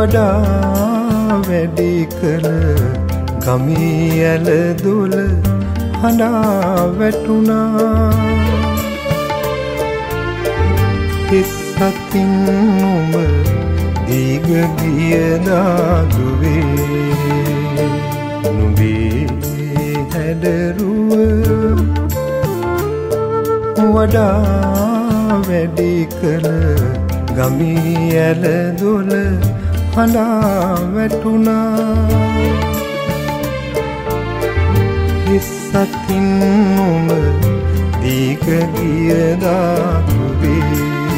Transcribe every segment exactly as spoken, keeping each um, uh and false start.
වඩා වැඩි කළ ගමී ඇල දොල හඬා වැටුණා. හිස් සතින් නුඹ දීග ගියදා දුවේ නුඹේ හැඩරුව වඩා වැඩි කළ ගමී ඇල දොල හඬා වැටුණා. හිස් සතින් නුඹ දීග ගියදා දුවේ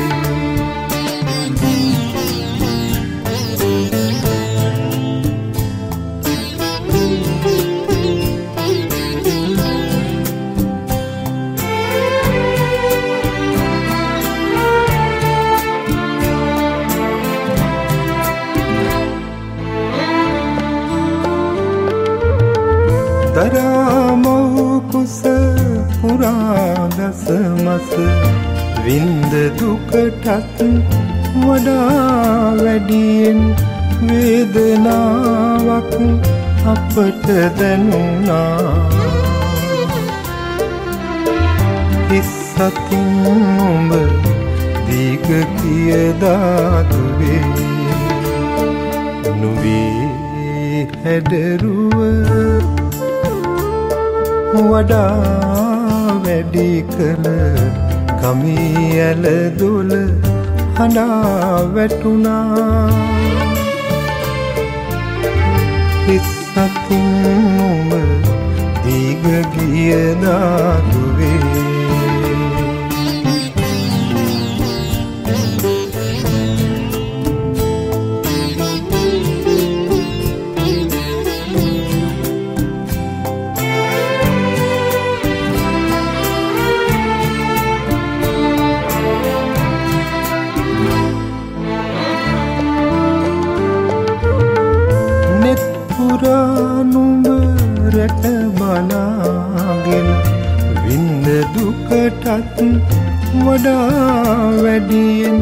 දරාමහු කුස පුරා දස මස වින්ද දුකටත් වඩා වැඩියෙන් වේදනාවක් අපට දැනුණා. හිස් සතින් නුඹ දීග කියදා දුවේ නුඹේ හැඩරුව වඩා වැඩි කළ ගමී ඇල දොල හඬා වැටුණා. හිස් සතින් නුඹ දීග ගියදා දුවේ නුඹ රැක බලාගෙන විඳ දුකටත් වඩා වැඩියෙන්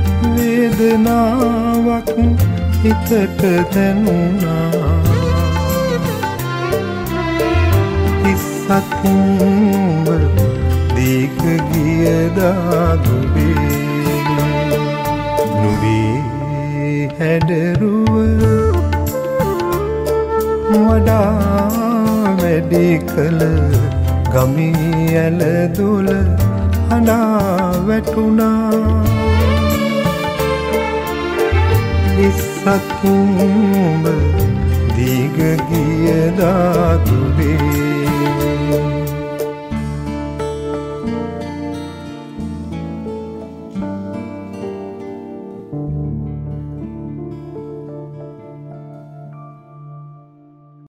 වේදනාවක් හිතට දැනුණා. හිස් සතින් නුඹ දීග ගියදා දුවේ නුඹේ හැඩරුව වඩා වැඩි කළ ගමී ඇල දොල හඬා වැටුණා. හිස් සතින් නුඹ දීග ගියදා දුවේ